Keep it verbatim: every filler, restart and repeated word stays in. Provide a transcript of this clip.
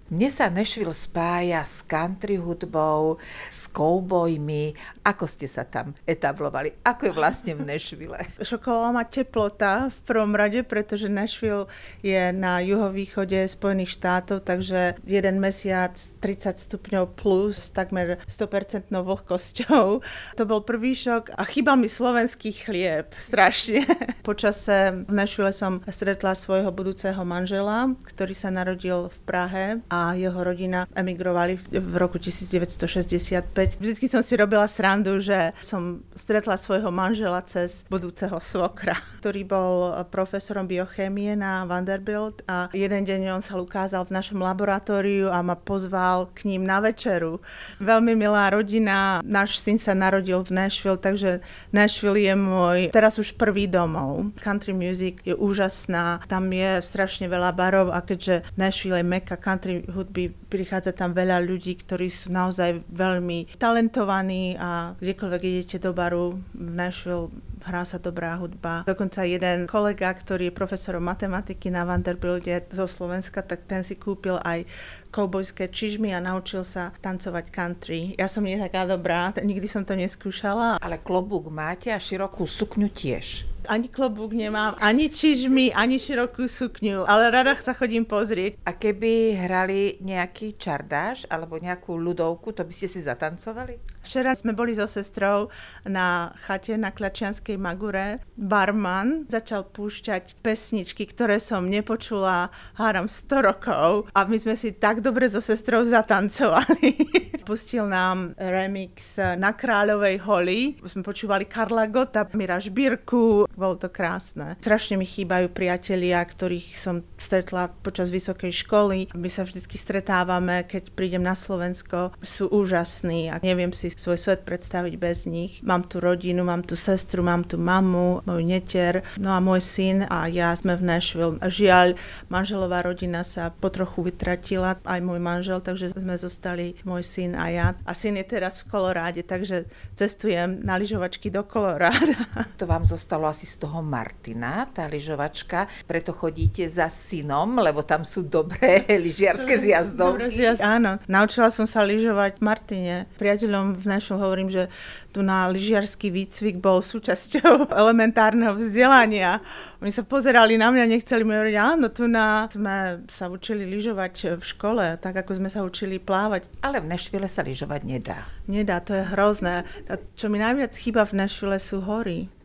Mne sa Nashville spája s country hudbou, s koubojmi. Ako ste sa tam etablovali? Ako je vlastne v Nashville? Šokovala ma teplota v prvom rade, pretože Nashville je na juhovýchode Spojených štátov, takže jeden mesiac tridsať stupňov plus s takmer sto percent vlhkosťou. To bol prvý šok a chýbal mi slovenský chlieb strašne. Počase v Nashville som stretla svojho budúceho manžela, ktorý sa narodil v Prahe a jeho rodina emigrovali v roku devätnásťstošesťdesiatpäť. Vždycky som si robila srandu, že som stretla svojho manžela cez budúceho svokra, ktorý bol profesorom biochémie na Vanderbilt a jeden deň on sa ukázal v našom laboratóriu a ma pozval k ním na večeru. Veľmi milá rodina, náš syn sa narodil v Nashville, takže Nashville je môj teraz už prvý domov. Country music je úžasná, tam je strašne veľa barov a keďže Nashville je meka country hudby, prichádza tam veľa ľudí, ktorí sú naozaj veľmi talentovaní a kdekoľvek idete do baru v Nashville, hrá sa dobrá hudba. Dokonca jeden kolega, ktorý je profesorom matematiky na Vanderbilte zo Slovenska, tak ten si kúpil aj koubojské čižmy a naučil sa tancovať country. Ja som nie taká dobrá, nikdy som to neskúšala. Ale klobúk máte a širokú sukňu tiež. Ani klobúk nemám, ani čižmy, ani širokú sukňu, ale rada sa chodím pozrieť. A keby hrali nejaký čardáš alebo nejakú ľudovku, to by ste si zatancovali? Včera sme boli so sestrou na chate na Klačianskej Magure. Barman začal púšťať pesničky, ktoré som nepočula, háram sto rokov a my sme si tak dobre so sestrou zatancovali. Pustil nám remix Na Kráľovej holi. Sme počúvali Karla Gotta, Mira Žbírku. Bolo to krásne. Strašne mi chýbajú priatelia, ktorých som stretla počas vysokej školy. My sa vždycky stretávame, keď prídem na Slovensko. Sú úžasní a neviem si svoj svet predstaviť bez nich. Mám tu rodinu, mám tu sestru, mám tu mamu, môj netier, no a môj syn a ja sme v Nashville. Žiaľ, manželová rodina sa potrochu vytratila, aj môj manžel, takže sme zostali môj syn a ja. A syn je teraz v Koloráde, takže cestujem na lyžovačky do Koloráda. To vám zostalo asi z toho Martina, tá lyžovačka, preto chodíte za synom, lebo tam sú dobré lyžiarske zjazdovky. Zjazd... Áno, naučila som sa lyžovať v Martine. Priateľom v Nashville hovorím, že tu na lyžiarsky výcvik bol súčasťou elementárneho vzdelania. Oni sa pozerali na mňa, nechceli mi hovoriť, áno, tu na... sme sa učili lyžovať v škole, tak ako sme sa učili plávať. Ale v Nashville sa lyžovať nedá. Nedá, to je hrozné. A čo mi najviac chýba v Nashville sú hory.